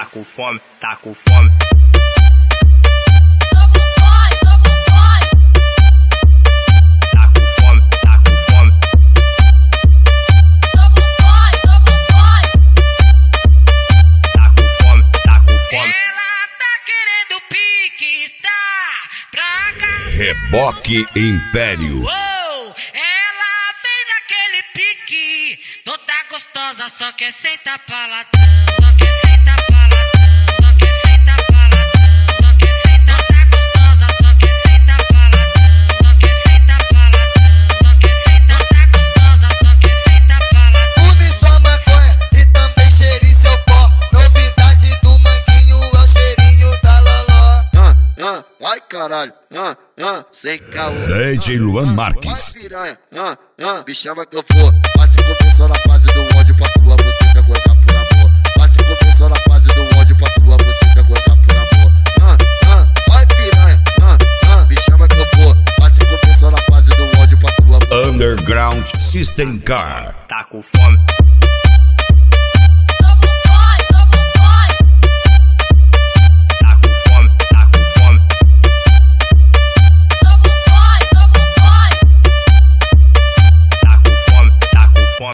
com fome, tá com fome. Tá com fome, tá com fome. Tá com fome, tá com fome. Ela tá querendo pique, está pra cá. Reboque Império. Ela vem naquele pique, toda gostosa, só quer sentar pra latão. Só quer sentar pra latão, só quer sentar pra latão. Só quer sentar, toda gostosa, só quer sentar pra latão. Só quer sentar pra latão, só quer sentar, toda gostosa, só quer sentar pra latão. Fume sua maconha e também cheire seu pó. Novidade do manguinho é o cheirinho da loló. Vai caralho, sem caô. DJ Luan Marques. Vai piranha, me chama que eu for. Bate confessão na fase do ódio pra tua buceta gozar por amor. Bate confessão na fase do ódio pra tua buceta gozar por amor. Vai piranha, me chama que eu for. Bate confessão na fase do ódio pra tua buceta. Underground System Car. Tá com fome.